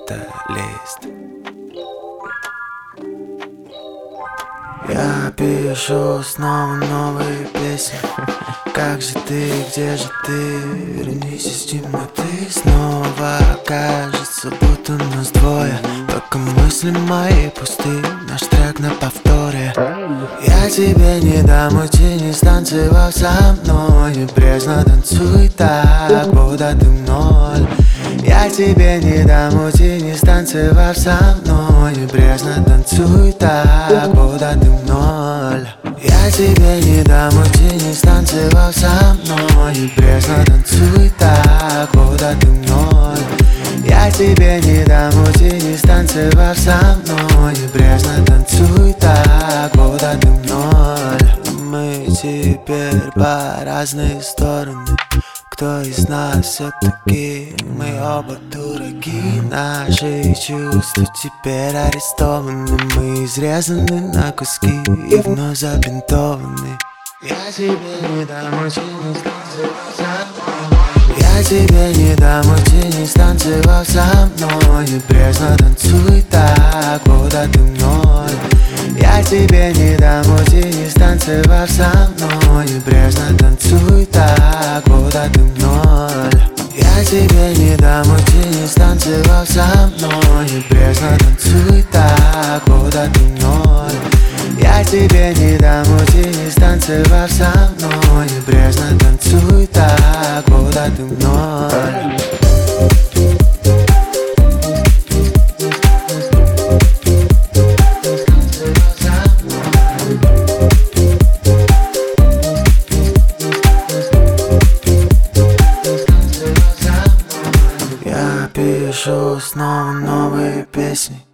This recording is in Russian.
Менталист. Я пишу снова новые песни. Как же ты, где же ты? Вернись из темноты. Снова кажется, будто нас двое. Только мысли мои пусты. Наш трек на повторе. Я тебе не дам уйти, не станцевав со мной. Небрежно танцуй так, будто ты в ноль. Я тебе не дам уйти, не станцевав со мной. Небрежно танцуй так, будто ты в ноль. Я тебе не дам уйти, не станцевав со мной. Небрежно танцуй так, будто ты в ноль. Я тебе не дам уйти, не станцевав со мной. Небрежно танцуй так, будто ты в ноль. Мы теперь по разные стороны. Кто из нас все-таки? Мы оба дураки. Наши чувства теперь арестованы. Мы изрезаны на куски и вновь забинтованы. Я тебе не дам уйти, не станцевав со мной. Я тебе не дам уйти, не станцевав со мной. Небрежно танцуй так, будто ты в ноль. Я тебе не дам уйти, не станцевав со мной. Небрежно танцуй так, будто ты в ноль. Я тебе не дам уйти, не станцевав со мной. Небрежно танцуй так, будто ты в ноль. Я тебе не дам уйти, не станцевав со мной. Небрежно танцуй так, будто ты в ноль. Я пишу снова новые песни.